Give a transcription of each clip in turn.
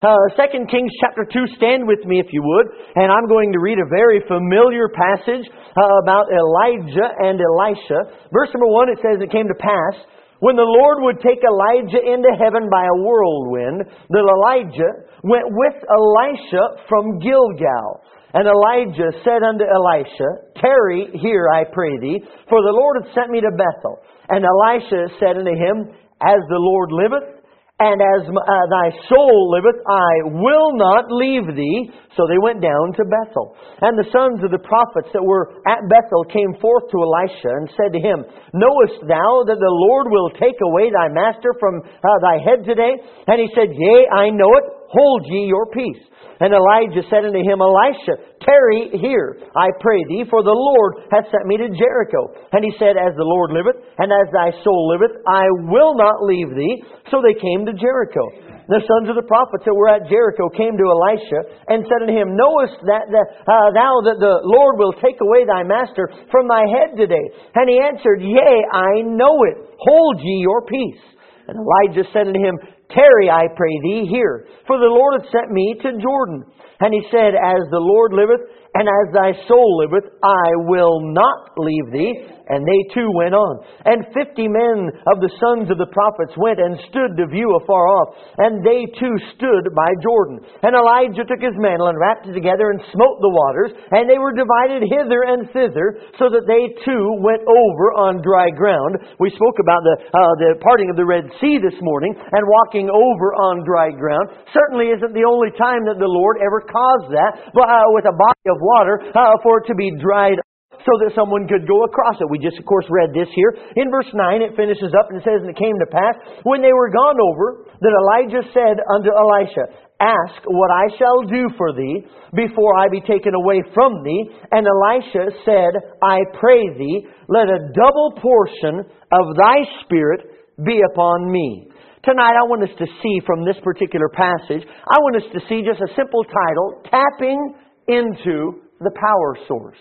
2 Kings chapter 2, stand with me if you would. And I'm going to read a very familiar passage about Elijah and Elisha. Verse number 1, it says, "It came to pass, when the Lord would take Elijah into heaven by a whirlwind, that Elijah went with Elisha from Gilgal. And Elijah said unto Elisha, Tarry here, I pray thee, for the Lord hath sent me to Bethel. And Elisha said unto him, As the Lord liveth, and as thy soul liveth, I will not leave thee. So they went down to Bethel. And the sons of the prophets that were at Bethel came forth to Elisha and said to him, Knowest thou that the Lord will take away thy master from thy head today? And he said, Yea, I know it. Hold ye your peace. And Elijah said unto him, Elisha, tarry here, I pray thee, for the Lord hath sent me to Jericho. And he said, As the Lord liveth, and as thy soul liveth, I will not leave thee. So they came to Jericho. The sons of the prophets that were at Jericho came to Elisha and said unto him, Knowest that thou that the Lord will take away thy master from thy head today? And he answered, Yea, I know it. Hold ye your peace. And Elijah said unto him, Tarry, I pray thee, here, for the Lord hath sent me to Jordan. And he said, As the Lord liveth, and as thy soul liveth, I will not leave thee. And they too went on. And 50 men of the sons of the prophets went and stood to view afar off. And they too stood by Jordan. And Elijah took his mantle and wrapped it together and smote the waters. And they were divided hither and thither, so that they too went over on dry ground. We spoke about the parting of the Red Sea this morning, and walking over on dry ground certainly isn't the only time that the Lord ever caused that with a body of water for it to be dried up, so that someone could go across it. We just, of course, read this here. In verse 9, it finishes up and says, And it came to pass, when they were gone over, that Elijah said unto Elisha, Ask what I shall do for thee before I be taken away from thee. And Elisha said, I pray thee, let a double portion of thy spirit be upon me. Tonight I want us to see from this particular passage, I want us to see just a simple title, Tapping into the Power Source.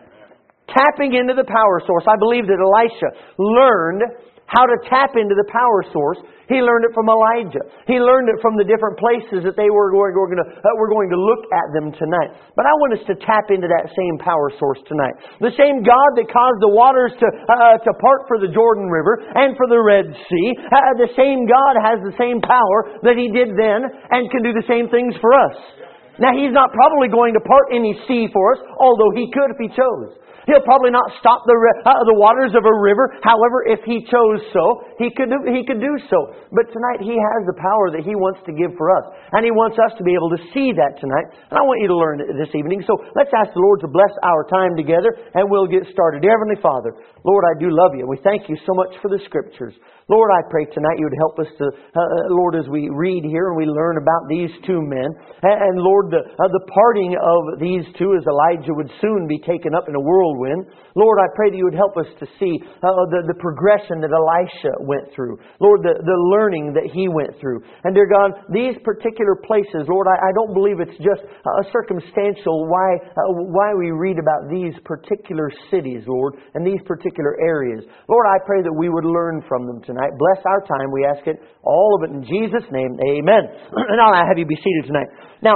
Tapping into the power source. I believe that Elisha learned how to tap into the power source. He learned it from Elijah. He learned it from the different places that we're going to look at them tonight. But I want us to tap into that same power source tonight. The same God that caused the waters to part for the Jordan River and for the Red Sea. The same God has the same power that He did then and can do the same things for us. Now, He's not probably going to part any sea for us, although He could if He chose. He'll probably not stop the waters of a river. However, if He chose so, He could do so. But tonight He has the power that He wants to give for us. And He wants us to be able to see that tonight. And I want you to learn it this evening. So let's ask the Lord to bless our time together, and we'll get started. Dear Heavenly Father, Lord, I do love You. We thank You so much for the Scriptures. Lord, I pray tonight You would help us to, Lord, as we read here and we learn about these two men. And Lord, the parting of these two as Elijah would soon be taken up in a whirlwind. Lord, I pray that You would help us to see the progression that Elisha went through. Lord, the learning that he went through. And dear God, these particular places, Lord, I don't believe it's just circumstantial why we read about these particular cities, Lord, and these particular areas. Lord, I pray that we would learn from them tonight. Bless our time, we ask it, all of it in Jesus' name. Amen. And I'll have you be seated tonight. Now,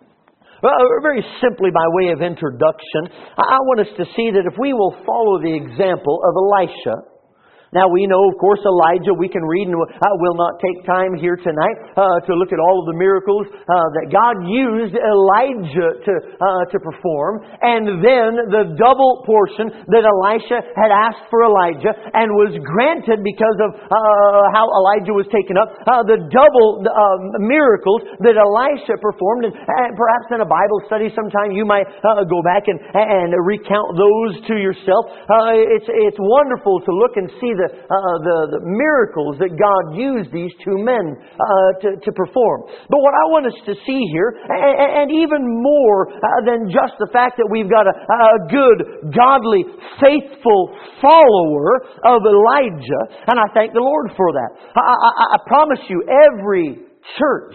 very simply by way of introduction, I want us to see that if we will follow the example of Elisha. Now we know, of course, Elijah, we can read, and I will not take time here tonight to look at all of the miracles that God used Elijah to perform. And then the double portion that Elisha had asked for Elijah and was granted because of how Elijah was taken up. The double miracles that Elisha performed. And perhaps in a Bible study sometime you might go back and recount those to yourself. It's wonderful to look and see the miracles that God used these two men to perform. But what I want us to see here, and even more than just the fact that we've got a good, godly, faithful follower of Elijah, and I thank the Lord for that. I promise you, every church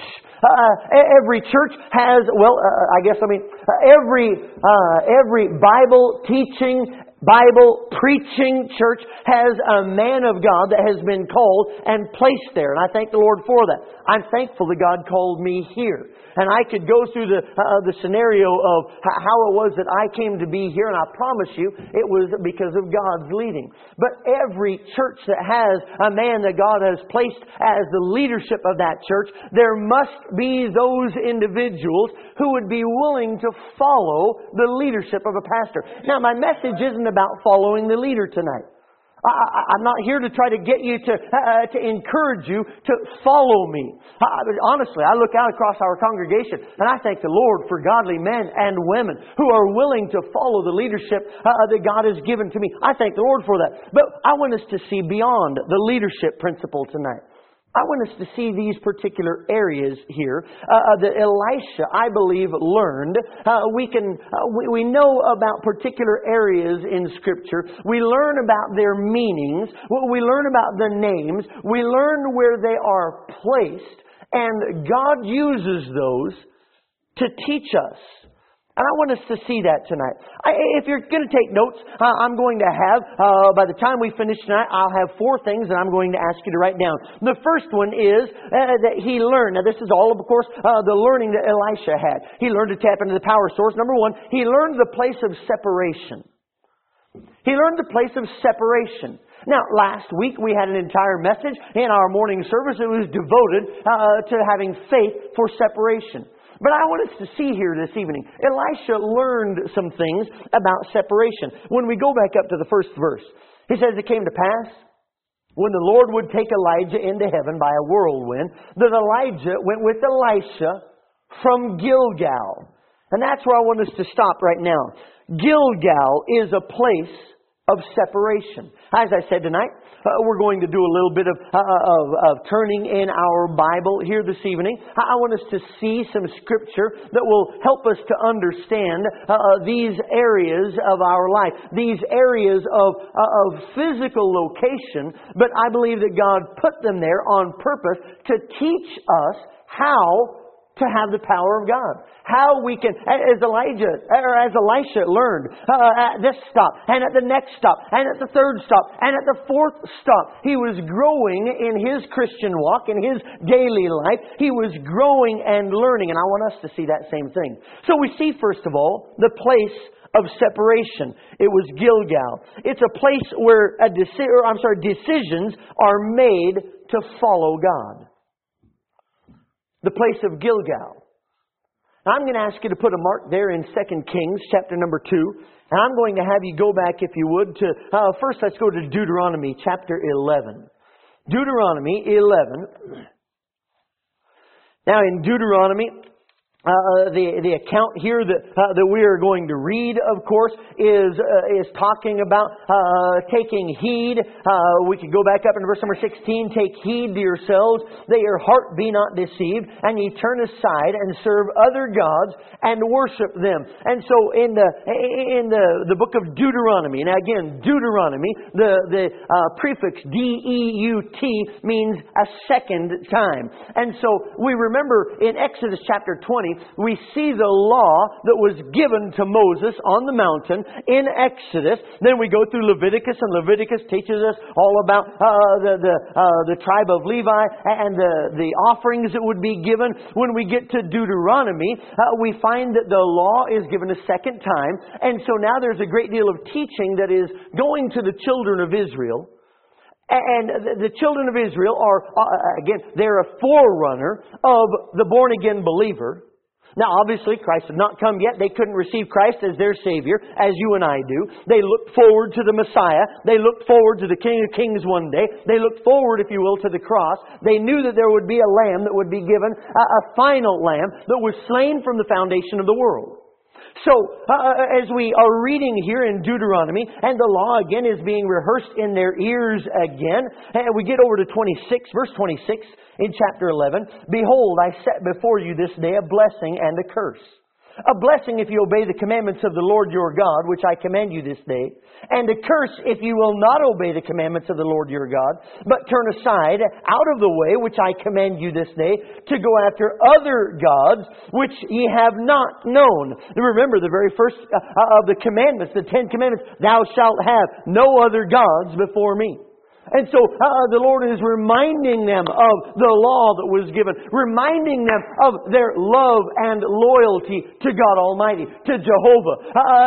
has, every Bible teaching, Bible preaching church has a man of God that has been called and placed there. And I thank the Lord for that. I'm thankful that God called me here. And I could go through the scenario of how it was that I came to be here. And I promise you, it was because of God's leading. But every church that has a man that God has placed as the leadership of that church, there must be those individuals who would be willing to follow the leadership of a pastor. Now, my message isn't about following the leader tonight. I'm not here to try to get you to encourage you to follow me. Honestly, I look out across our congregation and I thank the Lord for godly men and women who are willing to follow the leadership that God has given to me. I thank the Lord for that. But I want us to see beyond the leadership principle tonight. I want us to see these particular areas here that Elisha, I believe, learned. We know about particular areas in Scripture. We learn about their meanings. We learn about the names. We learn where they are placed. And God uses those to teach us. And I want us to see that tonight. If you're going to take notes, I'm going to have, by the time we finish tonight, I'll have 4 things that I'm going to ask you to write down. The first one is that he learned. Now this is all, of course, the learning that Elisha had. He learned to tap into the power source. Number 1, he learned the place of separation. He learned the place of separation. Now, last week we had an entire message in our morning service that was devoted to having faith for separation. But I want us to see here this evening, Elisha learned some things about separation. When we go back up to the first verse, he says, it came to pass, when the Lord would take Elijah into heaven by a whirlwind, that Elijah went with Elisha from Gilgal. And that's where I want us to stop right now. Gilgal is a place of separation. As I said tonight, we're going to do a little bit of turning in our Bible here this evening. I want us to see some Scripture that will help us to understand these areas of our life, these areas of physical location, but I believe that God put them there on purpose to teach us how to have the power of God. How we can, as Elisha learned, at this stop, and at the next stop, and at the third stop, and at the fourth stop, he was growing in his Christian walk, in his daily life. He was growing and learning, and I want us to see that same thing. So we see, first of all, the place of separation. It was Gilgal. It's a place where decisions are made to follow God. The place of Gilgal. Now, I'm going to ask you to put a mark there in 2 Kings chapter number 2. And I'm going to have you go back, if you would, to... first, let's go to Deuteronomy chapter 11. Deuteronomy 11. Now, in Deuteronomy... The account here that we are going to read, of course, is talking about taking heed. We can go back up in verse number 16. Take heed to yourselves that your heart be not deceived, and ye turn aside and serve other gods and worship them. And so in the book of Deuteronomy, now again, Deuteronomy, the prefix D-E-U-T means a second time. And so we remember in Exodus chapter 20, we see the law that was given to Moses on the mountain in Exodus. Then we go through Leviticus, and Leviticus teaches us all about the tribe of Levi and the offerings that would be given. When we get to Deuteronomy, we find that the law is given a second time. And so now there's a great deal of teaching that is going to the children of Israel. And the children of Israel are, again, they're a forerunner of the born-again believer. Now, obviously, Christ had not come yet. They couldn't receive Christ as their Savior, as you and I do. They looked forward to the Messiah. They looked forward to the King of Kings one day. They looked forward, if you will, to the cross. They knew that there would be a lamb that would be given, a final lamb that was slain from the foundation of the world. So, as we are reading here in Deuteronomy, and the law again is being rehearsed in their ears again, and we get over to 26, verse 26 in chapter 11. Behold, I set before you this day a blessing and a curse. A blessing if you obey the commandments of the Lord your God, which I command you this day. And a curse if you will not obey the commandments of the Lord your God, but turn aside out of the way, which I command you this day, to go after other gods, which ye have not known. Remember the very first of the commandments, the 10 commandments, thou shalt have no other gods before me. And so the Lord is reminding them of the law that was given, reminding them of their love and loyalty to God Almighty, to Jehovah,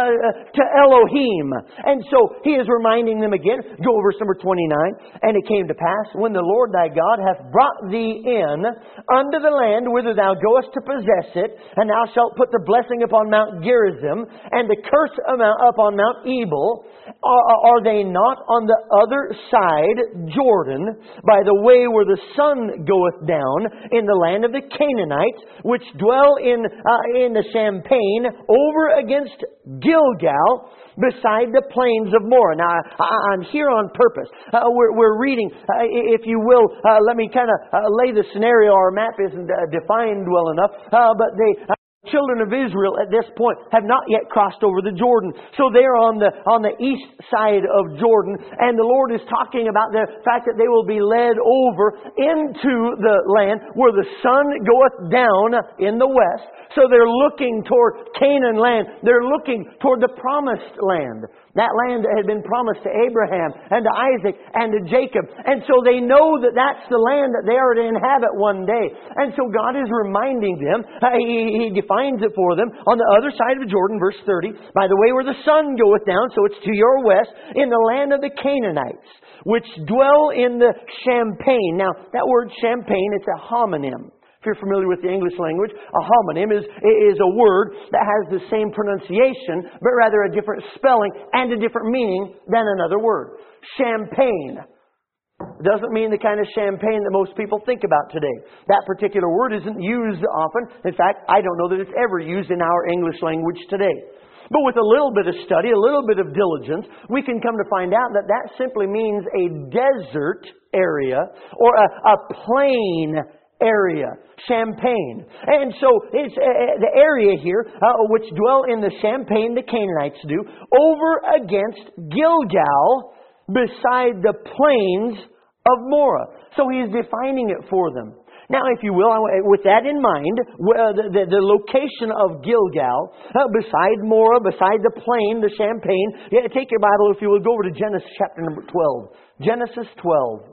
to Elohim. And so He is reminding them again. Go verse number 29. And it came to pass, when the Lord thy God hath brought thee in unto the land whither thou goest to possess it, and thou shalt put the blessing upon Mount Gerizim, and the curse upon Mount Ebal, are they not on the other side Jordan, by the way where the sun goeth down, in the land of the Canaanites, which dwell in the Champaign, over against Gilgal, beside the plains of Moreh. Now, I'm here on purpose. We're reading, if you will, let me kind of lay the scenario. Our map isn't defined well enough, but the children of Israel at this point have not yet crossed over the Jordan. So they're on the east side of Jordan, and the Lord is talking about the fact that they will be led over into the land where the sun goeth down in the west. So they're looking toward Canaan land. They're looking toward the promised land. That land that had been promised to Abraham and to Isaac and to Jacob. And so they know that that's the land that they are to inhabit one day. And so God is reminding them, He defines it for them, on the other side of Jordan, verse 30, by the way where the sun goeth down, so it's to your west, in the land of the Canaanites, which dwell in the Champaign. Now, that word Champaign, it's a homonym. If you're familiar with the English language, a homonym is a word that has the same pronunciation, but rather a different spelling and a different meaning than another word. Champagne doesn't mean the kind of champagne that most people think about today. That particular word isn't used often. In fact, I don't know that it's ever used in our English language today. But with a little bit of study, a little bit of diligence, we can come to find out that that simply means a desert area or a plain area, Champaign. And so it's the area here, which dwell in the Champaign, the Canaanites do, over against Gilgal, beside the plains of Moreh. So He is defining it for them. Now, if you will, with that in mind, the location of Gilgal, beside Moreh, beside the plain, the Champaign, take your Bible, if you will, go over to Genesis chapter number 12. Genesis 12.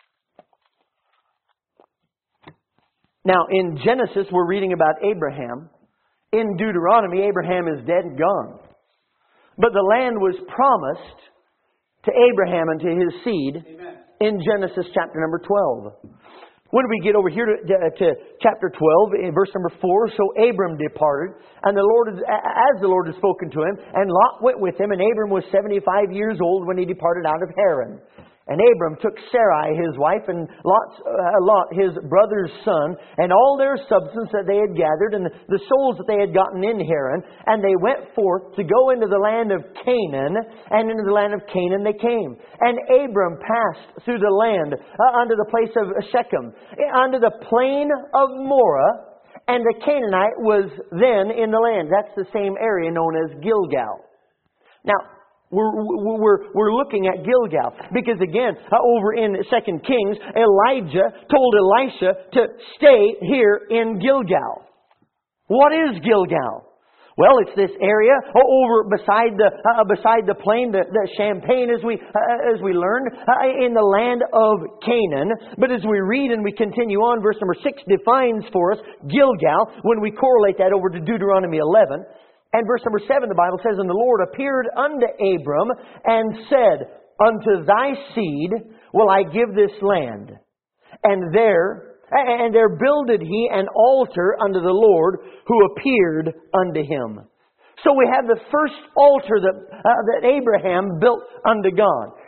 Now, in Genesis, we're reading about Abraham. In Deuteronomy, Abraham is dead and gone. But the land was promised to Abraham and to his seed. Amen. In Genesis chapter number 12. When we get over here to chapter 12, in verse number 4, so Abram departed, and as the Lord had spoken to him, and Lot went with him, and Abram was 75 years old when he departed out of Haran. And Abram took Sarai his wife, and Lot his brother's son, and all their substance that they had gathered, and the souls that they had gotten in Haran, and they went forth to go into the land of Canaan, and into the land of Canaan they came. And Abram passed through the land unto the place of Shechem, unto the plain of Moreh, and the Canaanite was then in the land. That's the same area known as Gilgal. Now, we're looking at Gilgal. Because again, over in 2 Kings, Elijah told Elisha to stay here in Gilgal. What is Gilgal? Well, it's this area over beside the plain, the Champaign, as we learned, in the land of Canaan. But as we read and we continue on, verse number 6 defines for us Gilgal when we correlate that over to Deuteronomy 11. And verse number 7, the Bible says, and the Lord appeared unto Abram and said, unto thy seed will I give this land. And there builded he an altar unto the Lord who appeared unto him. So we have the first altar that Abraham built unto God.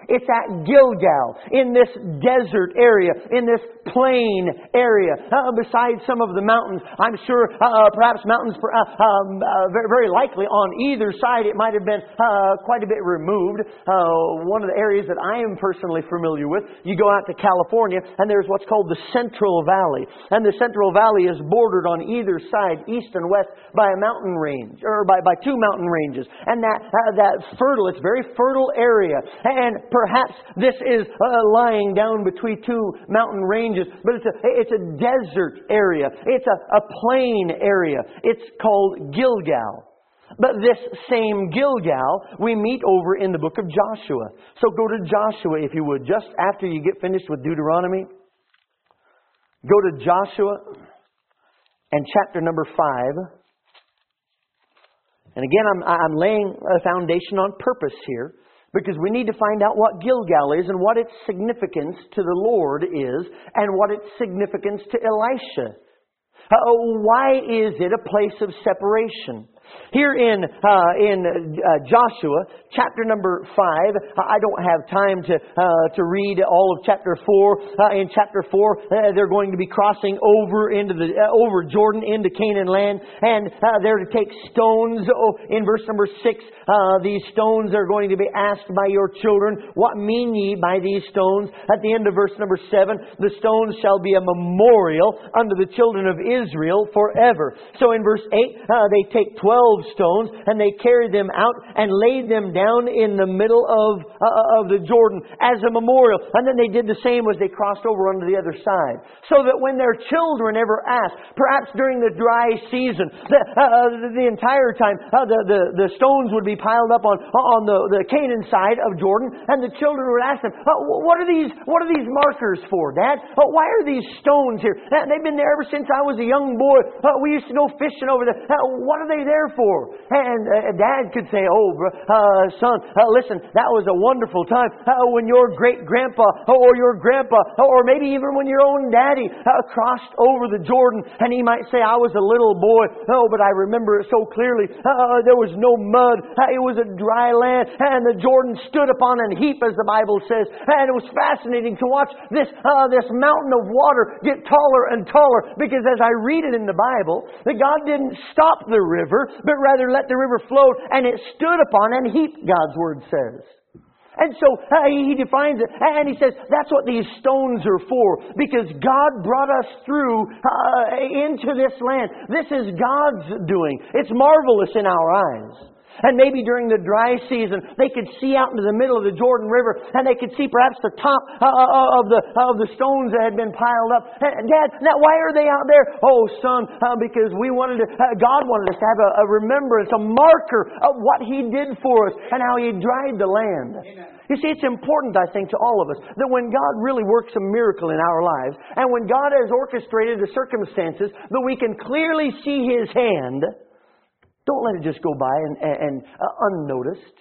It's at Gilgal, in this desert area, in this plain area, beside some of the mountains. I'm sure perhaps mountains, very likely on either side. It might have been quite a bit removed. One of the areas that I am personally familiar with, you go out to California and there's what's called the Central Valley. And the Central Valley is bordered on either side, east and west, by a mountain range, or by two mountain ranges. And that fertile, it's a very fertile area. And perhaps this is lying down between two mountain ranges, but it's a desert area. It's a plain area. It's called Gilgal. But this same Gilgal we meet over in the book of Joshua. So go to Joshua, if you would, just after you get finished with Deuteronomy. Go to Joshua and chapter number 5. And again, I'm laying a foundation on purpose here, because we need to find out what Gilgal is and what its significance to the Lord is and what its significance to Elisha. Why is it a place of separation? Here in Joshua, chapter number 5, I don't have time to read all of chapter 4. In chapter 4, they're going to be crossing over over Jordan into Canaan land, and they're to take stones. In verse number 6, these stones are going to be asked by your children, what mean ye by these stones? At the end of verse number 7, the stones shall be a memorial unto the children of Israel forever. So in verse 8, they take 12 stones and they carried them out and laid them down in the middle of the Jordan as a memorial. And then they did the same as they crossed over onto the other side. So that when their children ever asked, perhaps during the dry season, the entire time, the stones would be piled up on the Canaan side of Jordan, and the children would ask them, what are these markers for, Dad? Why are these stones here? They've been there ever since I was a young boy. We used to go fishing over there. What are they there for? And Dad could say, son, listen, that was a wonderful time when your great-grandpa or your grandpa, or maybe even when your own daddy crossed over the Jordan, and he might say, I was a little boy, but I remember it so clearly. There was no mud. It was a dry land, and the Jordan stood upon an heap, as the Bible says, and it was fascinating to watch this mountain of water get taller and taller, because as I read it in the Bible, that God didn't stop the river, but rather let the river flow, and it stood upon an heap, God's Word says. And so he defines it, and he says that's what these stones are for, because God brought us through into this land. This is God's doing. It's marvelous in our eyes. And maybe during the dry season, they could see out into the middle of the Jordan River, and they could see perhaps the top of the stones that had been piled up. Dad, now why are they out there? Oh, son, because God wanted us to have a remembrance, a marker of what He did for us and how He dried the land. Amen. You see, it's important, I think, to all of us that when God really works a miracle in our lives, and when God has orchestrated the circumstances that we can clearly see His hand, don't let it just go by and unnoticed.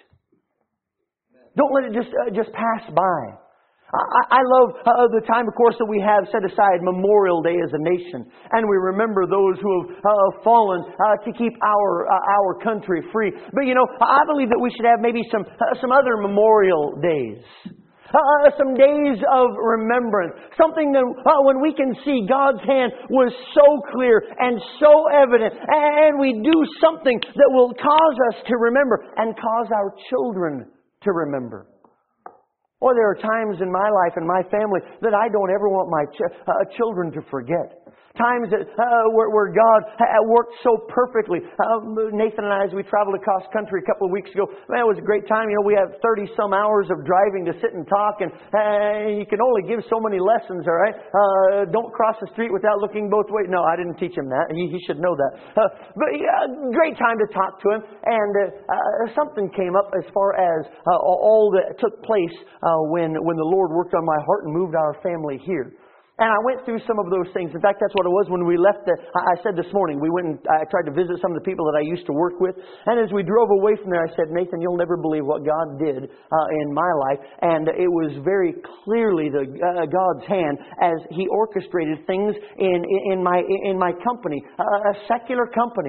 Don't let it just pass by. I love the time, of course, that we have set aside Memorial Day as a nation, and we remember those who have fallen to keep our country free. But I believe that we should have maybe some other memorial days. Some days of remembrance. Something that when we can see God's hand was so clear and so evident, and we do something that will cause us to remember and cause our children to remember. Or there are times in my life and my family that I don't ever want my children to forget. Times that where God worked so perfectly. Nathan and I, as we traveled across country a couple of weeks ago, man, it was a great time. We have 30-some hours of driving to sit and talk, and you can only give so many lessons, all right? Don't cross the street without looking both ways. No, I didn't teach him that. He should know that. But great time to talk to him, and something came up as far as all that took place when the Lord worked on my heart and moved our family here. And I went through some of those things. In fact, that's what it was when we left. I said this morning, I tried to visit some of the people that I used to work with. And as we drove away from there, I said, Nathan, you'll never believe what God did in my life. And it was very clearly God's hand as He orchestrated things in my company, a secular company.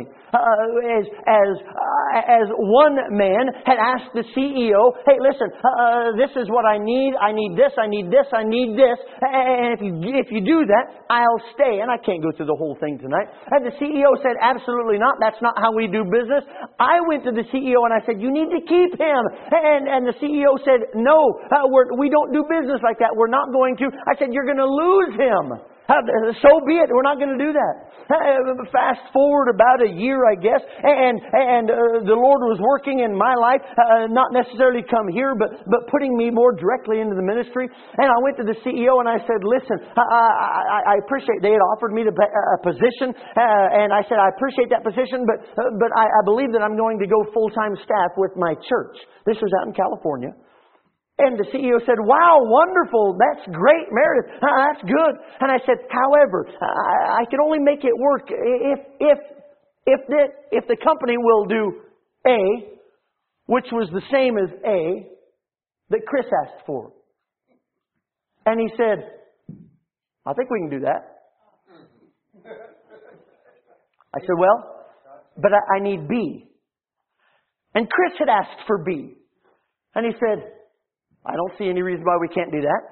As one man had asked the CEO, hey, listen, this is what I need. I need this, I need this, I need this. And if you do that, I'll stay. And I can't go through the whole thing tonight. And the CEO said, absolutely not. That's not how we do business. I went to the CEO and I said, you need to keep him. And the CEO said, no, we don't do business like that. We're not going to. I said, you're going to lose him. So be it. We're not going to do that. Fast forward about a year, I guess, and the Lord was working in my life, not necessarily come here, but putting me more directly into the ministry. And I went to the CEO and I said, listen, I appreciate they had offered me a position, and I said, I appreciate that position, but I believe that I'm going to go full-time staff with my church. This was out in California. And the CEO said, wow, wonderful, that's great, Meredith, that's good. And I said, however, I can only make it work if the company will do A, which was the same as A that Chris asked for. And he said, I think we can do that. I said, well, but I need B. And Chris had asked for B. And he said, I don't see any reason why we can't do that.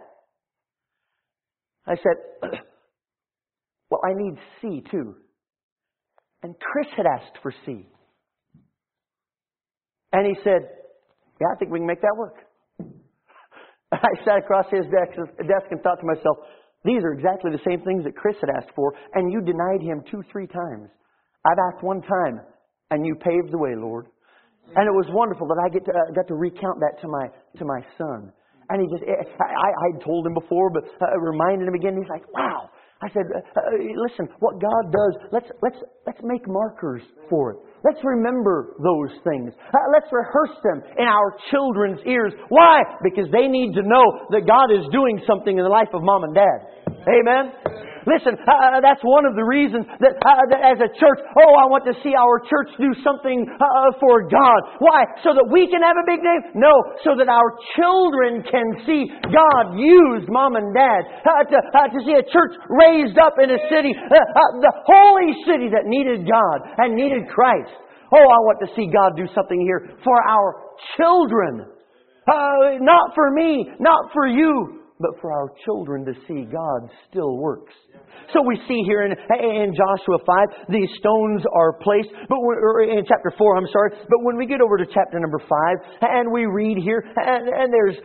I said, well, I need C too. And Chris had asked for C. And he said, yeah, I think we can make that work. I sat across his desk and thought to myself, these are exactly the same things that Chris had asked for, and you denied him 2-3 times. I've asked one time, and you paved the way, Lord. And it was wonderful that I got to recount that to my son. And I told him before, but reminded him again. He's like, wow. I said, listen, what God does, let's make markers for it. Let's remember those things. Let's rehearse them in our children's ears. Why? Because they need to know that God is doing something in the life of mom and dad. Amen? Listen, that's one of the reasons that as a church, I want to see our church do something for God. Why? So that we can have a big name? No, so that our children can see God use mom and dad. To see a church raised up in a city, the holy city that needed God and needed Christ. I want to see God do something here for our children. Not for me, not for you, but for our children to see God still works. So we see here in Joshua 5, these stones are placed, or in chapter 4, but when we get over to chapter number 5, and we read here, and there's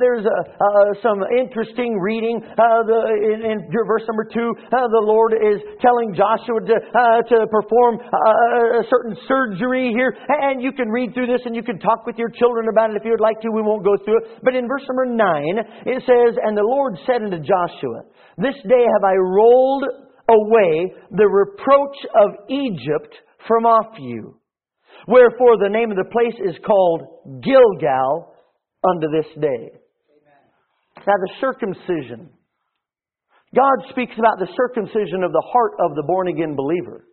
some interesting reading. In verse number 2, the Lord is telling Joshua to perform a certain surgery here, and you can read through this and you can talk with your children about it if you would like to. We won't go through it. But in verse number 9, it says, and the Lord said unto Joshua, this day have I rolled away the reproach of Egypt from off you. Wherefore the name of the place is called Gilgal unto this day. Amen. Now the circumcision. God speaks about the circumcision of the heart of the born again believer.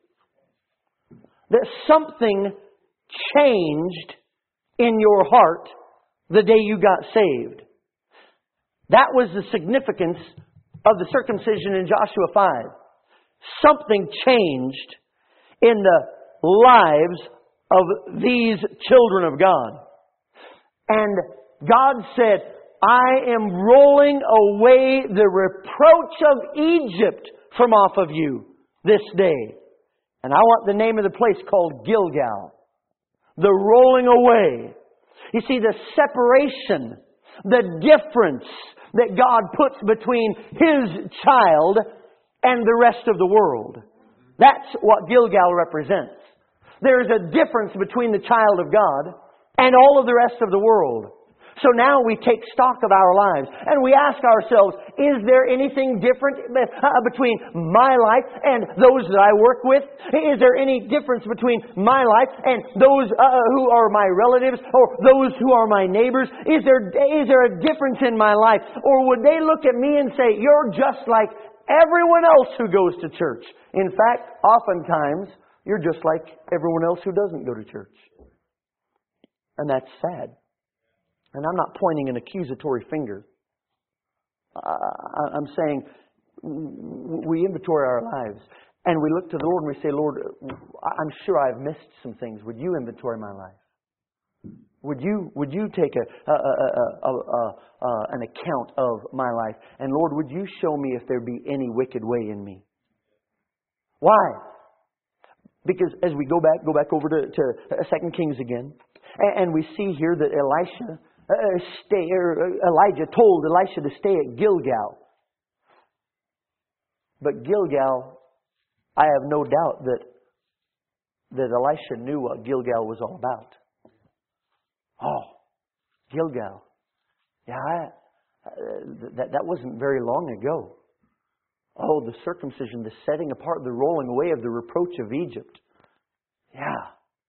That something changed in your heart the day you got saved. That was the significance of the circumcision in Joshua 5. Something changed in the lives of these children of God. And God said, I am rolling away the reproach of Egypt from off of you this day. And I want the name of the place called Gilgal. The rolling away. You see, the separation, the difference that God puts between His child and the rest of the world. That's what Gilgal represents. There is a difference between the child of God and all of the rest of the world. So now we take stock of our lives and we ask ourselves, is there anything different between my life and those that I work with? Is there any difference between my life and those who are my relatives or those who are my neighbors? Is there a difference in my life? Or would they look at me and say, you're just like everyone else who goes to church. In fact, oftentimes, you're just like everyone else who doesn't go to church. And that's sad. And I'm not pointing an accusatory finger. I'm saying we inventory our lives. And we look to the Lord and we say, Lord, I'm sure I've missed some things. Would you inventory my life? Would you take an account of my life? And Lord, would you show me if there be any wicked way in me? Why? Because as we go back over to 2 Kings again, and we see here that Elijah told Elisha to stay at Gilgal. But Gilgal, I have no doubt that Elisha knew what Gilgal was all about. Oh, Gilgal. Yeah, that wasn't very long ago. Oh, the circumcision, the setting apart, the rolling away of the reproach of Egypt. Yeah.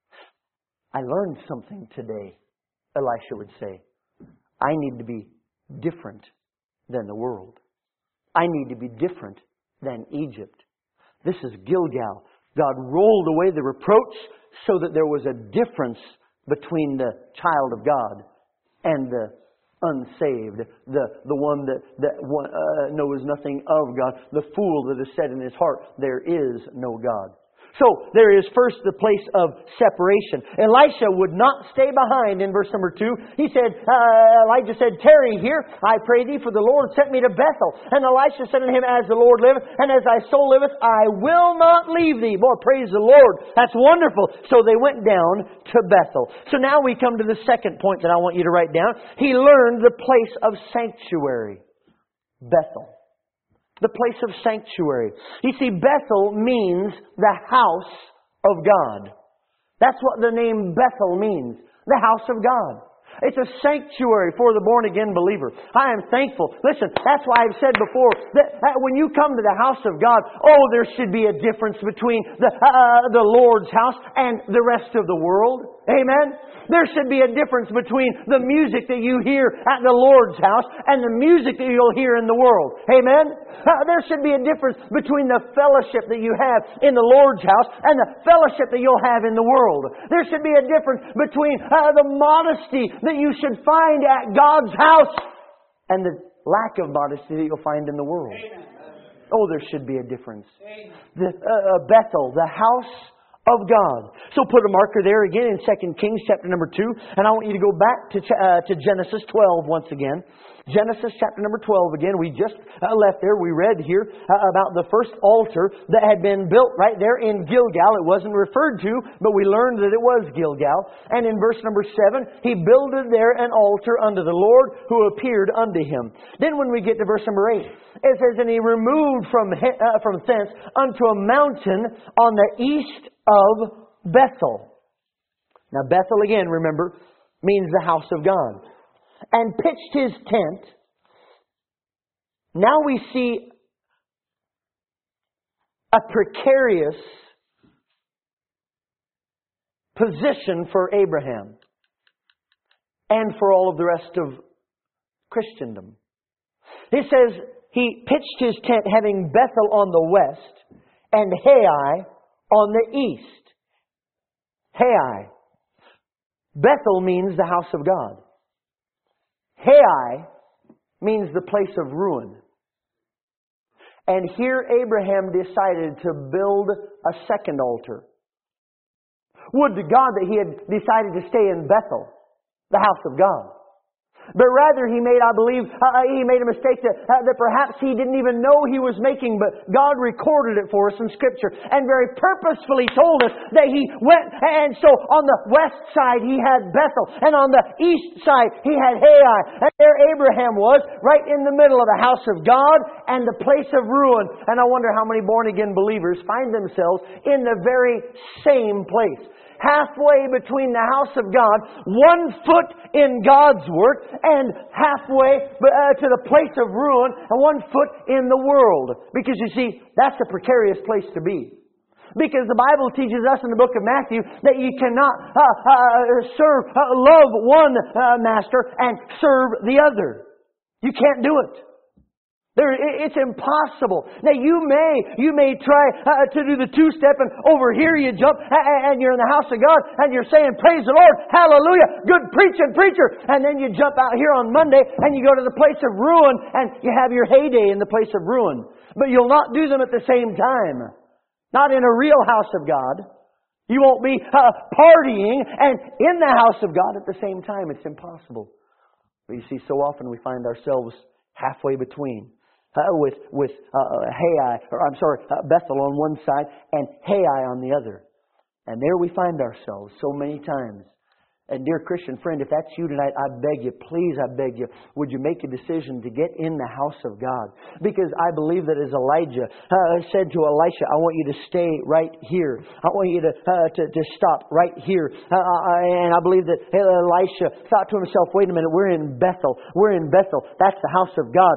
I learned something today, Elisha would say. I need to be different than the world. I need to be different than Egypt. This is Gilgal. God rolled away the reproach so that there was a difference between the child of God and the unsaved, the one that knows nothing of God, the fool that has said in his heart, there is no God. So, there is first the place of separation. Elisha would not stay behind in verse number 2. He said, Elijah said, tarry here, I pray thee, for the Lord sent me to Bethel. And Elisha said unto him, as the Lord liveth, and as thy soul liveth, I will not leave thee. Boy, praise the Lord. That's wonderful. So they went down to Bethel. So now we come to the second point that I want you to write down. He learned the place of sanctuary. Bethel. The place of sanctuary. You see, Bethel means the house of God. That's what the name Bethel means. The house of God. It's a sanctuary for the born-again believer. I am thankful. Listen, that's why I've said before that when you come to the house of God, there should be a difference between the Lord's house and the rest of the world. Amen? There should be a difference between the music that you hear at the Lord's house and the music that you'll hear in the world. Amen? There should be a difference between the fellowship that you have in the Lord's house and the fellowship that you'll have in the world. There should be a difference between the modesty that you should find at God's house and the lack of modesty that you'll find in the world. There should be a difference. Bethel, the house of God. So put a marker there again in 2 Kings chapter number 2. And I want you to go back to Genesis 12 once again. Genesis chapter number 12 again. We just left there. We read here about the first altar that had been built right there in Gilgal. It wasn't referred to, but we learned that it was Gilgal. And in verse number 7, he builded there an altar unto the Lord who appeared unto him. Then when we get to verse number 8, it says, and he removed from thence unto a mountain on the east of Bethel. Now Bethel again, remember, means the house of God. And pitched his tent. Now we see a precarious position for Abraham and for all of the rest of Christendom. It says he pitched his tent having Bethel on the west and Hai on the east. Hai. Bethel means the house of God. Hai means the place of ruin. And here Abraham decided to build a second altar. Would to God that he had decided to stay in Bethel, the house of God. But rather he made a mistake that perhaps he didn't even know he was making, but God recorded it for us in Scripture and very purposefully told us that he went. And so on the west side he had Bethel, and on the east side he had Hai. And there Abraham was, right in the middle of the house of God and the place of ruin. And I wonder how many born-again believers find themselves in the very same place. Halfway between the house of God, 1 foot in God's work, and halfway to the place of ruin, and 1 foot in the world. Because you see, that's a precarious place to be. Because the Bible teaches us in the book of Matthew that you cannot love one master and serve the other. You can't do it. It's impossible. Now you may try to do the two-step, and over here you jump, and you're in the house of God, and you're saying, "Praise the Lord, hallelujah, good preaching, preacher." And then you jump out here on Monday, and you go to the place of ruin, and you have your heyday in the place of ruin. But you'll not do them at the same time. Not in a real house of God. You won't be partying and in the house of God at the same time. It's impossible. But you see, so often we find ourselves halfway between. With Bethel on one side and Hai on the other. And there we find ourselves so many times. And dear Christian friend, if that's you tonight, I beg you, please, I beg you, would you make a decision to get in the house of God? Because I believe that as Elijah said to Elisha, "I want you to stay right here. I want you to stop right here." And I believe that Elisha thought to himself, "Wait a minute, we're in Bethel. We're in Bethel. That's the house of God.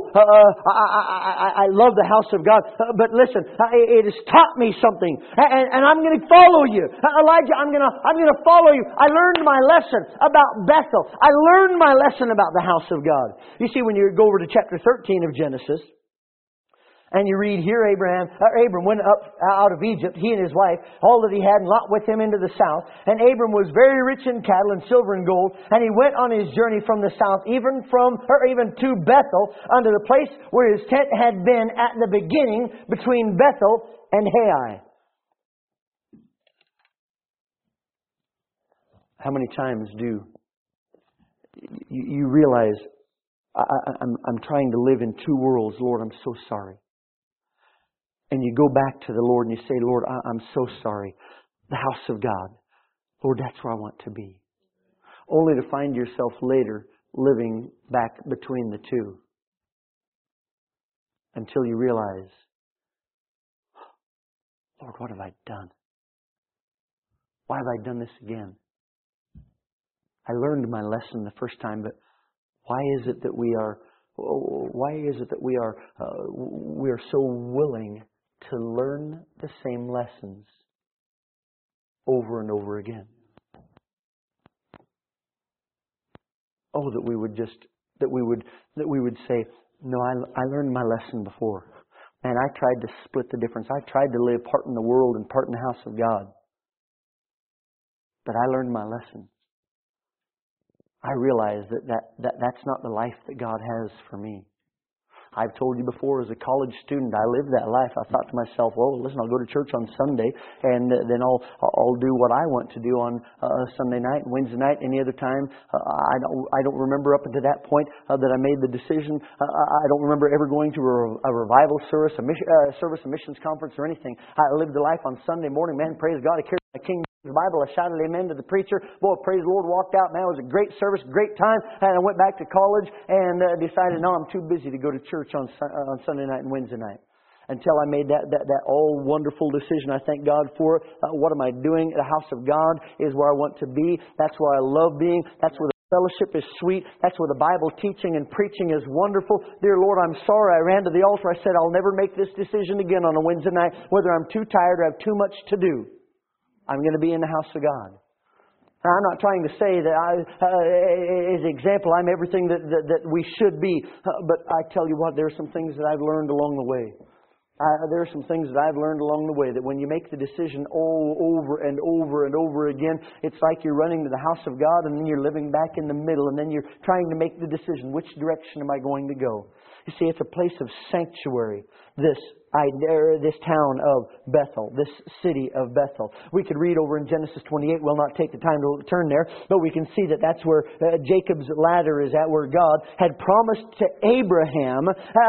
I love the house of God. But listen, it has taught me something, and I'm going to follow you, Elijah. I'm going to follow you. I learned my lesson about Bethel. I learned my lesson about the house of God." You see, when you go over to chapter 13 of Genesis, and you read here, Abram went up out of Egypt, he and his wife, all that he had, and Lot with him into the south. And Abram was very rich in cattle and silver and gold. And he went on his journey from the south, even to Bethel, unto the place where his tent had been at the beginning, between Bethel and Hai. How many times do you realize, I'm trying to live in two worlds, Lord, I'm so sorry. And you go back to the Lord and you say, "Lord, I'm so sorry. The house of God, Lord, that's where I want to be." Only to find yourself later living back between the two. Until you realize, "Lord, what have I done? Why have I done this again? I learned my lesson the first time, but why is it that we are so willing to learn the same lessons over and over again?" Oh, that we would say, "No, I learned my lesson before. And I tried to split the difference. I tried to live part in the world and part in the house of God. But I learned my lesson. I realize that's not the life that God has for me." I've told you before, as a college student, I lived that life. I thought to myself, "Well, listen, I'll go to church on Sunday, and then I'll do what I want to do on Sunday night and Wednesday night. Any other time, I don't remember up until that point that I made the decision. I don't remember ever going to a revival service, a missions conference, or anything. I lived the life on Sunday morning. Man, praise God, I carried my King the Bible. I shouted amen to the preacher. Boy, praise the Lord, walked out. Man, it was a great service, great time. And I went back to college and decided, no, I'm too busy to go to church on Sunday night and Wednesday night. Until I made that all wonderful decision. I thank God for it. What am I doing? The house of God is where I want to be. That's where I love being. That's where the fellowship is sweet. That's where the Bible teaching and preaching is wonderful. Dear Lord, I'm sorry. I ran to the altar. I said, I'll never make this decision again on a Wednesday night, whether I'm too tired or have too much to do. I'm going to be in the house of God. Now, I'm not trying to say that as an example, I'm everything that we should be. But I tell you what, there are some things that I've learned along the way. There are some things that I've learned along the way, that when you make the decision over and over and over again, it's like you're running to the house of God and then you're living back in the middle and then you're trying to make the decision, which direction am I going to go? You see, it's a place of sanctuary, this town of Bethel, this city of Bethel. We could read over in Genesis 28. We'll not take the time to turn there, but we can see that that's where Jacob's ladder is at, where God had promised to Abraham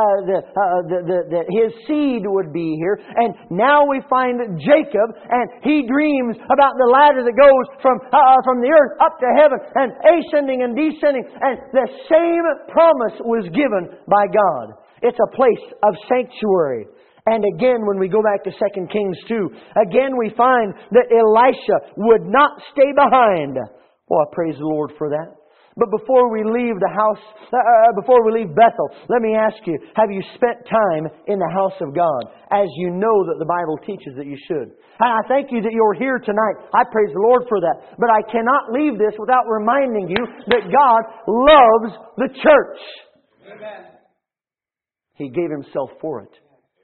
that his seed would be here. And now we find Jacob, and he dreams about the ladder that goes from the earth up to heaven, and ascending and descending. And the same promise was given by God. It's a place of sanctuary. And again, when we go back to 2 Kings 2, again we find that Elisha would not stay behind. Oh, I praise the Lord for that. But before we leave the house, before we leave Bethel, let me ask you, have you spent time in the house of God, as you know that the Bible teaches that you should? And I thank you that you're here tonight. I praise the Lord for that. But I cannot leave this without reminding you that God loves the church. Amen. He gave Himself for it.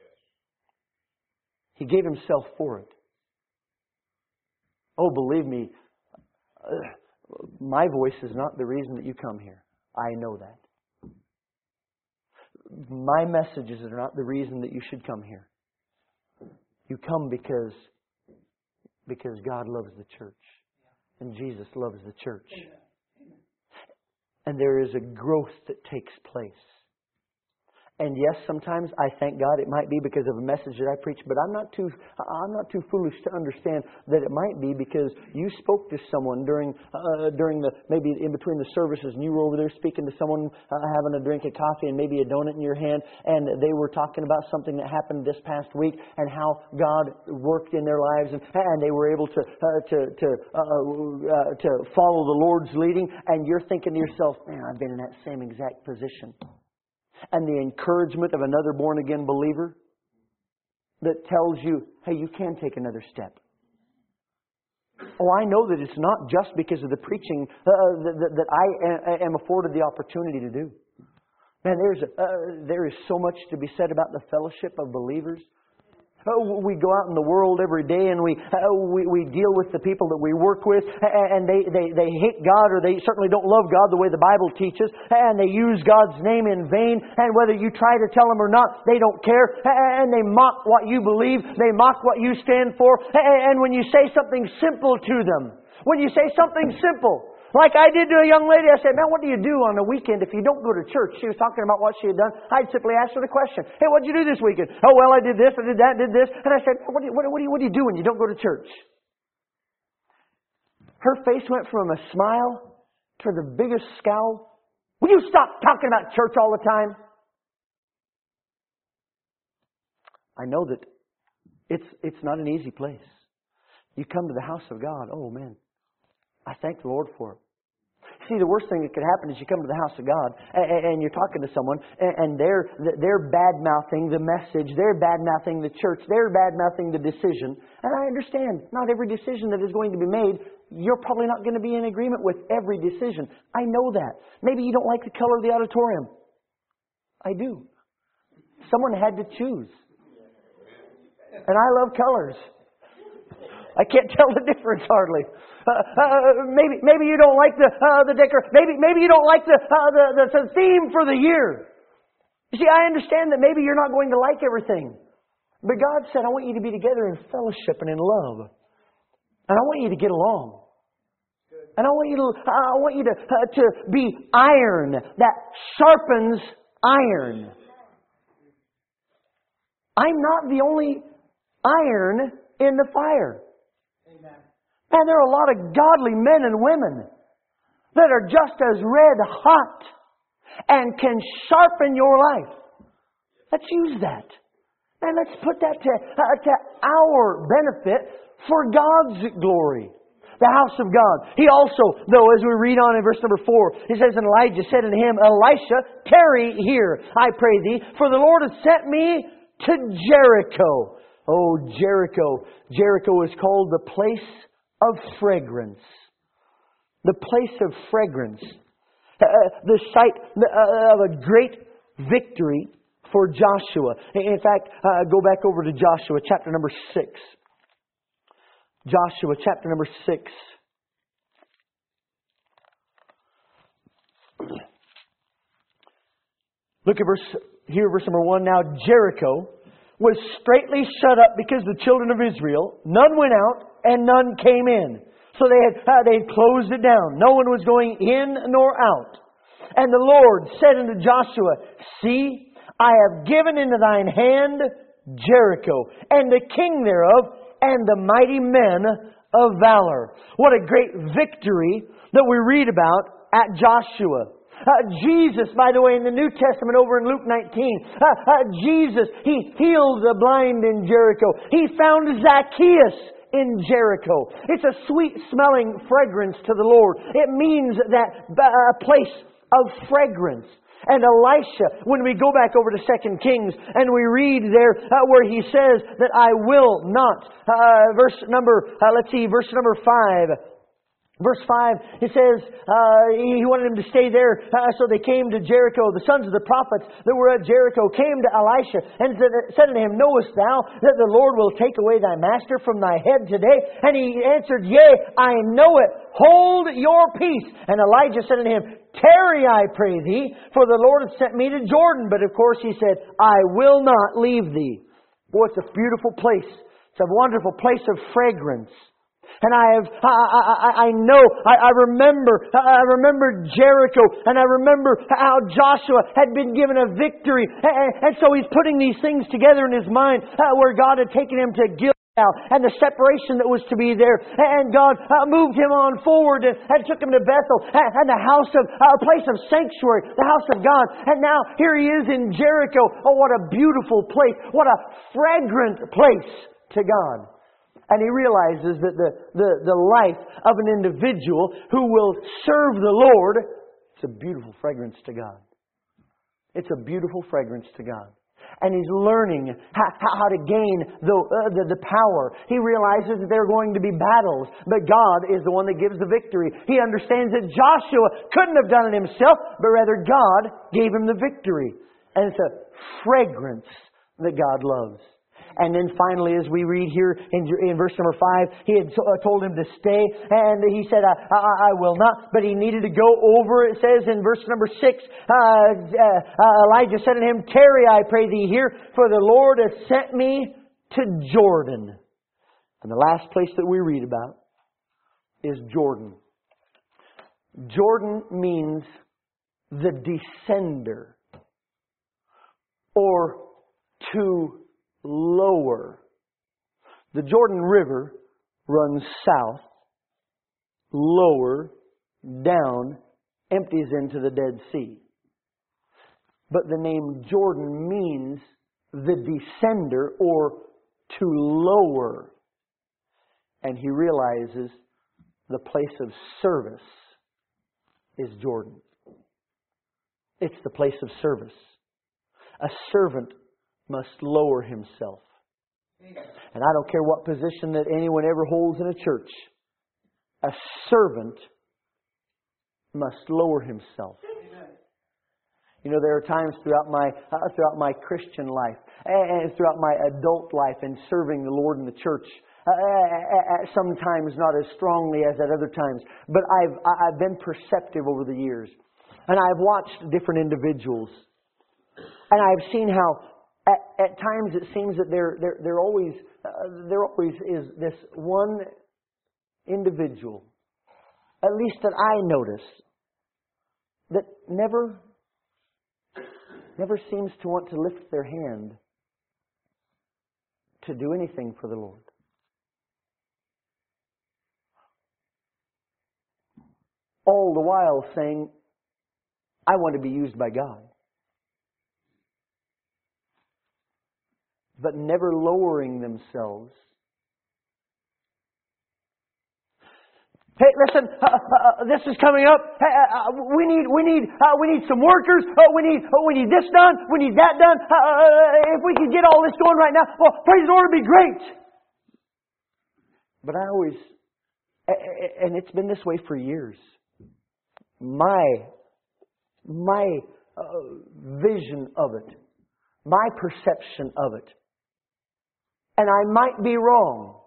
He gave Himself for it. Oh, believe me, my voice is not the reason that you come here. I know that. My messages are not the reason that you should come here. You come because God loves the church. And Jesus loves the church. And there is a growth that takes place. And yes, sometimes I thank God it might be because of a message that I preach, but I'm not too foolish to understand that it might be because you spoke to someone during maybe in between the services, and you were over there speaking to someone having a drink of coffee and maybe a donut in your hand, and they were talking about something that happened this past week and how God worked in their lives, and they were able to follow the Lord's leading, and you're thinking to yourself, man, I've been in that same exact position. And the encouragement of another born-again believer that tells you, hey, you can take another step. Oh, I know that it's not just because of the preaching that I am afforded the opportunity to do. Man, there is so much to be said about the fellowship of believers. We go out in the world every day and we deal with the people that we work with, and they hate God, or they certainly don't love God the way the Bible teaches, and they use God's name in vain, and whether you try to tell them or not, they don't care, and they mock what you believe, they mock what you stand for, and when you say something simple to them, like I did to a young lady, I said, man, what do you do on the weekend if you don't go to church? She was talking about what she had done. I'd simply ask her the question, hey, what did you do this weekend? Oh, well, I did this, I did that, did this. And I said, what do you do when you don't go to church? Her face went from a smile to the biggest scowl. Will you stop talking about church all the time? I know that it's not an easy place. You come to the house of God, oh man, I thank the Lord for it. See, the worst thing that could happen is you come to the house of God and you're talking to someone and they're bad-mouthing the message, they're bad-mouthing the church, they're bad-mouthing the decision. And I understand, not every decision that is going to be made, you're probably not going to be in agreement with every decision. I know that. Maybe you don't like the color of the auditorium. I do. Someone had to choose. And I love colors. I can't tell the difference hardly. Maybe you don't like the decor. Maybe you don't like the theme for the year. You see, I understand that maybe you're not going to like everything, but God said, "I want you to be together in fellowship and in love, and I want you to get along, and I want you to be iron that sharpens iron." I'm not the only iron in the fire. And there are a lot of godly men and women that are just as red hot and can sharpen your life. Let's use that. And let's put that to our benefit for God's glory. The house of God. He also, though, as we read on in verse number 4, it says, and Elijah said unto him, Elisha, tarry here, I pray thee, for the Lord hath sent me to Jericho. Oh, Jericho. Jericho is called the place of fragrance. The place of fragrance. The site of a great victory for Joshua. In fact, go back over to Joshua chapter number 6. Joshua chapter number 6. Look at verse number 1. Now Jericho was straitly shut up because the children of Israel, none went out and none came in. So they had closed it down. No one was going in nor out. And the Lord said unto Joshua, See, I have given into thine hand Jericho, and the king thereof, and the mighty men of valor. What a great victory that we read about at Joshua. Jesus, by the way, in the New Testament over in Luke 19, Jesus, He healed the blind in Jericho. He found Zacchaeus in Jericho. It's a sweet-smelling fragrance to the Lord. It means that place of fragrance. And Elisha, when we go back over to 2 Kings and we read there where he says that I will not, verse number 5. Verse 5, it says, he wanted him to stay there. So they came to Jericho. The sons of the prophets that were at Jericho came to Elisha and said to him, Knowest thou that the Lord will take away thy master from thy head today? And he answered, Yea, I know it. Hold your peace. And Elijah said unto him, Tarry, I pray thee, for the Lord hath sent me to Jordan. But of course he said, I will not leave thee. Boy, it's a beautiful place. It's a wonderful place of fragrance. And I remember Jericho, and I remember how Joshua had been given a victory. And so he's putting these things together in his mind, where God had taken him to Gilgal, and the separation that was to be there. And God moved him on forward and took him to Bethel, and the house of, a place of sanctuary, the house of God. And now here he is in Jericho. Oh, what a beautiful place. What a fragrant place to God. And he realizes that the life of an individual who will serve the Lord, it's a beautiful fragrance to God. It's a beautiful fragrance to God. And he's learning how to gain the power. He realizes that there are going to be battles, but God is the one that gives the victory. He understands that Joshua couldn't have done it himself, but rather God gave him the victory. And it's a fragrance that God loves. And then finally, as we read here in verse number 5, he had told him to stay, and he said, I will not. But he needed to go over, it says in verse number 6, Elijah said to him, Tarry, I pray thee here, for the Lord hath sent me to Jordan. And the last place that we read about is Jordan. Jordan means the descender, or to lower. The Jordan River runs south, lower, down, empties into the Dead Sea. But the name Jordan means the descender, or to lower. And he realizes the place of service is Jordan. It's the place of service. A servant must lower himself. And I don't care what position that anyone ever holds in a church. A servant must lower himself. You know, there are times throughout my Christian life and throughout my adult life in serving the Lord in the church, sometimes not as strongly as at other times, but I've been perceptive over the years. And I've watched different individuals. And I've seen how at times it seems that there always is this one individual, at least that I notice, that never seems to want to lift their hand to do anything for the Lord. All the while saying, I want to be used by God. But never lowering themselves. Hey, listen, this is coming up. We need some workers. We need this done. We need that done. If we could get all this going right now, well, praise the Lord, it'd be great. But I always, and it's been this way for years. My vision of it, my perception of it. And I might be wrong.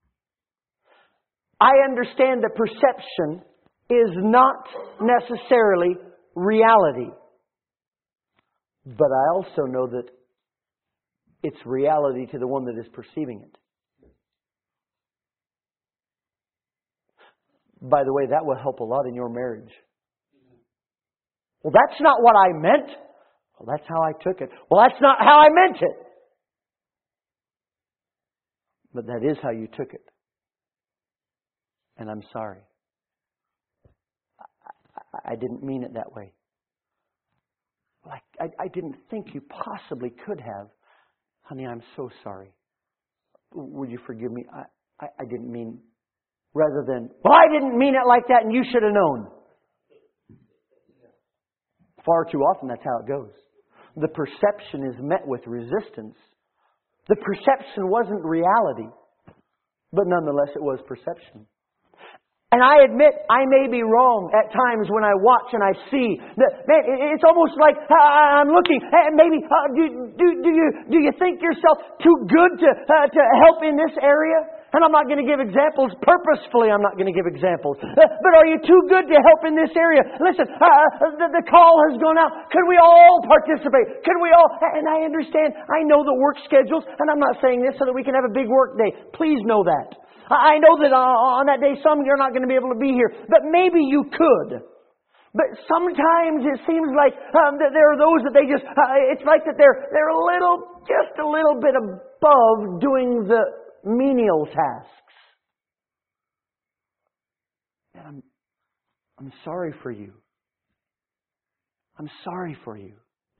I understand that perception is not necessarily reality. But I also know that it's reality to the one that is perceiving it. By the way, that will help a lot in your marriage. Well, that's not what I meant. Well, that's how I took it. Well, that's not how I meant it. But that is how you took it. And I'm sorry. I didn't mean it that way. I didn't think you possibly could have. Honey, I'm so sorry. Would you forgive me? I didn't mean... Rather than, well, I didn't mean it like that and you should have known. Far too often that's how it goes. The perception is met with resistance. The perception wasn't reality, but nonetheless it was perception. And I admit, I may be wrong at times when I watch and I see. Man, it's almost like I'm looking. Maybe, do you think yourself too good to help in this area? And I'm not going to give examples. Purposefully, I'm not going to give examples. But are you too good to help in this area? Listen, the call has gone out. Could we all participate? Could we all? And I understand. I know the work schedules. And I'm not saying this so that we can have a big work day. Please know that. I know that on that day some you're not going to be able to be here. But maybe you could. But sometimes it seems like that there are those that they just, it's like that they're just a little bit above doing the menial tasks. And I'm sorry for you. I'm sorry for you.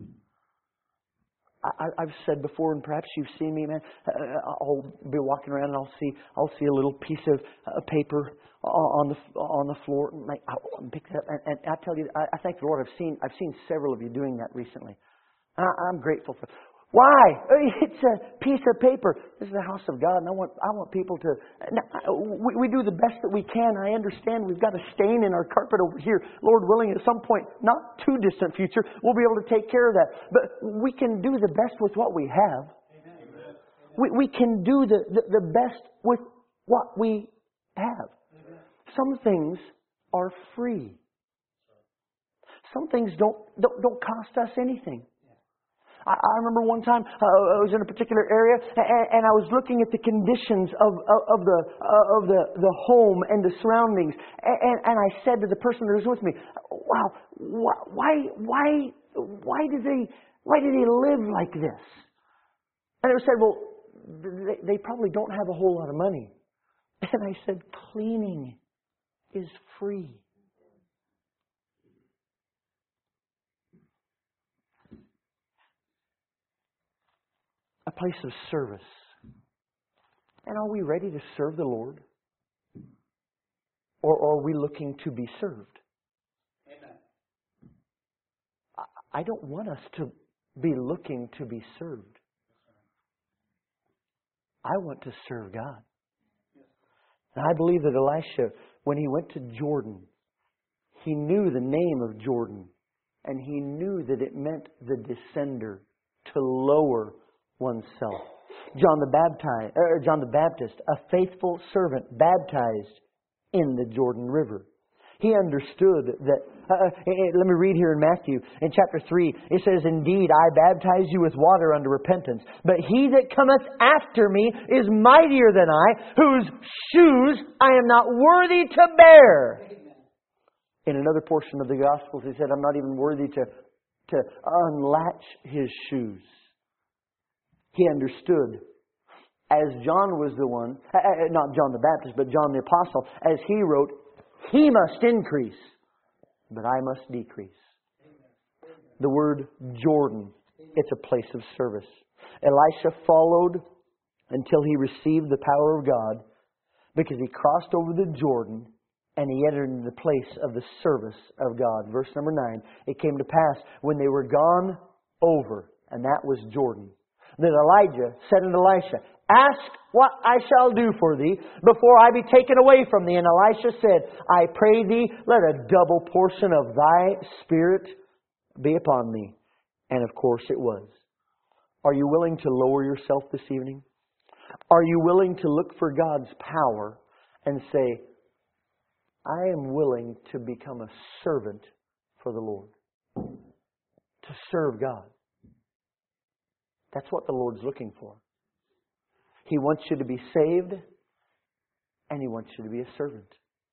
I've said before, and perhaps you've seen me, man. I'll be walking around and I'll see a little piece of paper on the floor, and I'll pick it up. And I tell you, I thank the Lord. I've seen several of you doing that recently. I'm grateful for. Why? It's a piece of paper. This is the house of God, and I want people to. We do the best that we can. I understand we've got a stain in our carpet over here. Lord willing, at some point, not too distant future, we'll be able to take care of that. But we can do the best with what we have. We can do the best with what we have. Some things are free. Some things don't cost us anything. I remember one time I was in a particular area and I was looking at the conditions of the home and the surroundings, and I said to the person that was with me, "Wow, why do they live like this?" And they said, "Well, they probably don't have a whole lot of money." And I said, "Cleaning is free." A place of service. And are we ready to serve the Lord? Or are we looking to be served? Amen. I don't want us to be looking to be served. I want to serve God. And I believe that Elisha, when he went to Jordan, he knew the name of Jordan. And he knew that it meant the descender, to lower oneself. John the Baptist, a faithful servant, baptized in the Jordan River. He understood that. Let me read here in Matthew, in chapter 3. It says, "Indeed, I baptize you with water unto repentance. But he that cometh after me is mightier than I, whose shoes I am not worthy to bear." In another portion of the Gospels, he said, "I'm not even worthy to unlatch his shoes." He understood, as John was the one, not John the Baptist, but John the Apostle, as he wrote, "He must increase, but I must decrease." The word Jordan, it's a place of service. Elisha followed until he received the power of God, because he crossed over the Jordan and he entered into the place of the service of God. Verse number 9, "It came to pass when they were gone over," and that was Jordan, "that Elijah said unto Elisha, Ask what I shall do for thee before I be taken away from thee. And Elisha said, I pray thee, let a double portion of thy spirit be upon me." And of course it was. Are you willing to lower yourself this evening? Are you willing to look for God's power and say, I am willing to become a servant for the Lord? To serve God. That's what the Lord's looking for. He wants you to be saved, and He wants you to be a servant.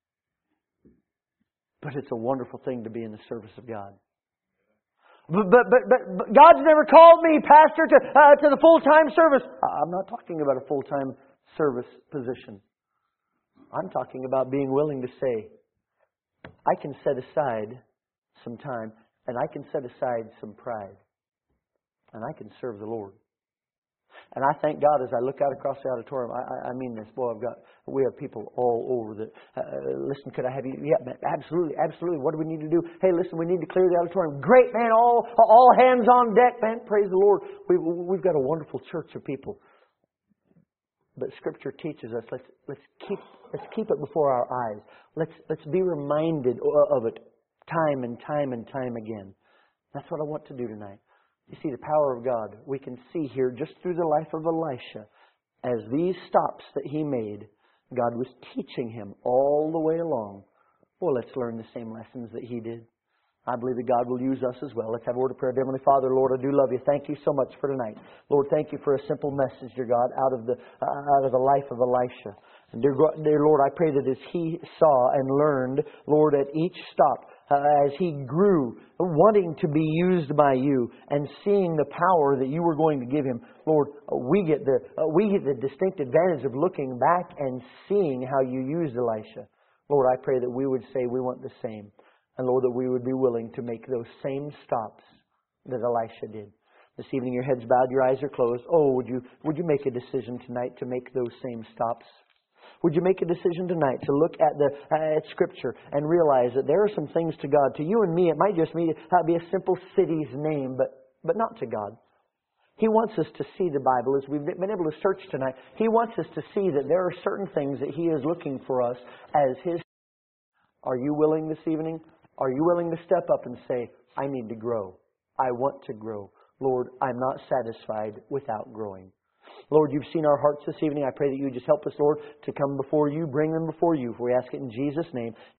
But it's a wonderful thing to be in the service of God. But God's never called me, Pastor, to the full-time service. I'm not talking about a full-time service position. I'm talking about being willing to say, I can set aside some time, and I can set aside some pride, and I can serve the Lord. And I thank God as I look out across the auditorium. I mean this. Boy, we have people all over that. Listen, could I have you? Yeah, man, absolutely, absolutely. What do we need to do? Hey, listen, we need to clear the auditorium. Great, man. All hands on deck, man. Praise the Lord. We've got a wonderful church of people. But Scripture teaches us, let's keep it before our eyes. Let's be reminded of it time and time and time again. That's what I want to do tonight. You see, the power of God, we can see here just through the life of Elisha, as these stops that he made, God was teaching him all the way along. Well, let's learn the same lessons that he did. I believe that God will use us as well. Let's have a word of prayer. Heavenly Father, Lord, I do love you. Thank you so much for tonight. Lord, thank you for a simple message, dear God, out of the life of Elisha. And dear Lord, I pray that as he saw and learned, Lord, at each stop, as he grew, wanting to be used by you and seeing the power that you were going to give him, Lord, we get the distinct advantage of looking back and seeing how you used Elisha. Lord, I pray that we would say we want the same. And Lord, that we would be willing to make those same stops that Elisha did. This evening, your head's bowed, your eyes are closed. Oh, would you make a decision tonight to make those same stops? Would you make a decision tonight to look at Scripture and realize that there are some things to God? To you and me, it might just be a simple city's name, but not to God. He wants us to see the Bible as we've been able to search tonight. He wants us to see that there are certain things that He is looking for us as His. Are you willing this evening? Are you willing to step up and say, I need to grow. I want to grow. Lord, I'm not satisfied without growing. Lord, you've seen our hearts this evening. I pray that you just help us, Lord, to come before you, bring them before you. For we ask it in Jesus' name.